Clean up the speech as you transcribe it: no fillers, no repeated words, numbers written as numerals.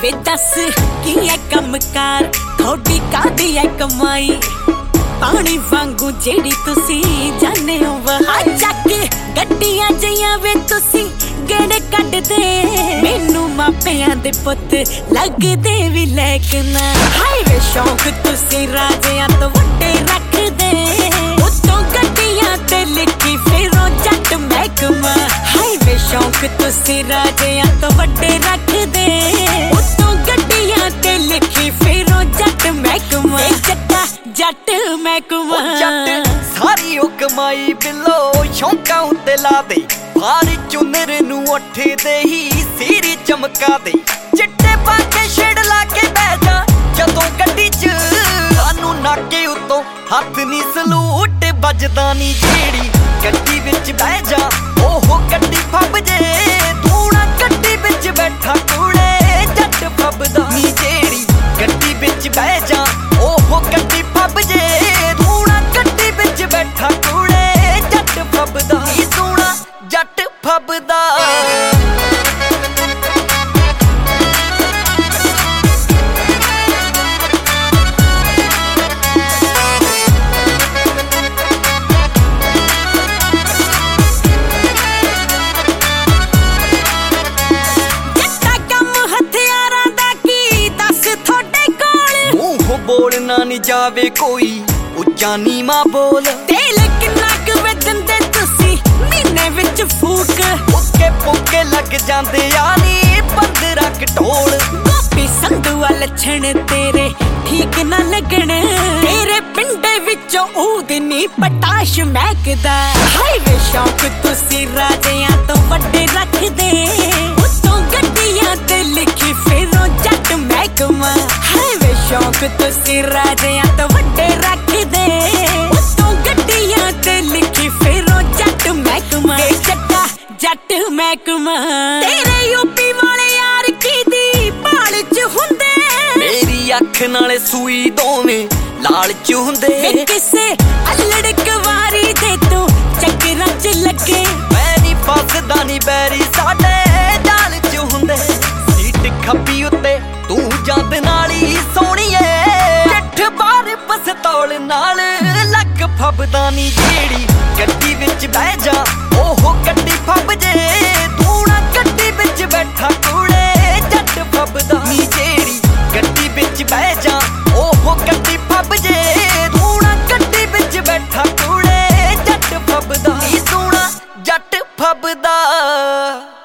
वे दस की है कमकार थोड़ी कादी है कमाई पानी वांगू जेड़ी तुसी जाने हो वहा जाके गड्डियां जइयां वे तुसी गेड़े कड्डदे मैनू मापियां दे पुत लगदे भी लेकना हाय वे शौक तुसी राजियां तो वड्डे रखदे उत्तों गड्डियां ते लिखी फिरो जट महकमा हाय वे शौक तुसी राजियां तो वड्डे रखदे उत्तों गड्डियां ते लिखी फिरो जट महकमा जट्टा जट महकमा जट सारी ओ कमाई बिलो शौकां उत्ते ला दे भारी चुनर नू उठ दे ही सीरी चमका दे चिट्टे पाके छेड़ ला के बह जा जदों गड्डी च सानू नाके उत्तों हथ नी सलूट बजदा नी जेड़ी गड्डी विच बह जा ओहो गड्डी फब जे तू ना गड्डी विच बैठा कूड़े जट फबदा नी जेड़ी गड्डी विच बह जा ओहो गड्डी फब जे तू ना गड्डी विच बैठा कूड़े जट फबदा नी सोना जट फबदा बोलना नहीं जावे कोई उच्चा नीमा बोल तेल किन्ना क वजंदे तुसी महीने विच फूक मुक्के पुक्के लग जांदे यानी 15 कटोल गोपी संधू लछण तेरे ठीक ना लगण तेरे पिंडे विचों ऊदनी पटाश महकदा हाय वे शौक तुसी राजियां तो वड्डे रखदे उत्तों गड्डियां ते लिखी फिरो जट महकमा हाय वे शौक तुसी राजियां तो वड्डे रखदे उत्तों गड्डियां ते लिखी फिरो जट महकमा जट्टा जट महकमा तेरे यूपी वाले यार की भाल च हुंदे मेरी अख नाले सूई दोवें लाल च हुंदे किसे अल्लड़ कवारी दे तू चक्करां च लगे मैं नी फसदा नी बैरी साडे जाल च हुंदे सीट खब्बी उत्ते तू जंद नाली सोहणीए पिठ बार पस्तौल नाल लक फबदा नी जेड़ी गड्डी विच बह जा ओहो गड्डी फब जे तू ना गड्डी विच बैठा कूड़े जट फबदा नी जेड़ी गड्डी विच बह जा ओहो गड्डी फब जे तू ना गड्डी विच बैठा कूड़े जट फबदा नी सोहना जट फबदा।